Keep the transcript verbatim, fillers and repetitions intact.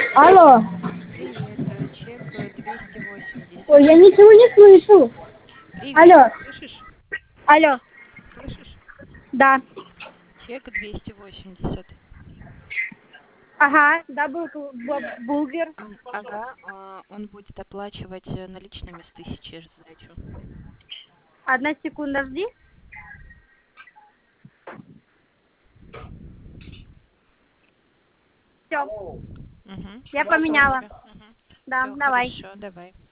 Алло. Привет, э, чек э, двести Ой, восемьдесят. я ничего не слышу. Привет, Алло. слышишь? Алло. Слышишь? Да. Чек двести восемьдесят. Ага, дабл бу- бургер. М, Ага, а, он будет оплачивать э, наличными с тысячи сдачу. Одна секунда, жди. Все, Угу, я хорошо, поменяла. Оля. Угу. Да, Все давай. хорошо, давай.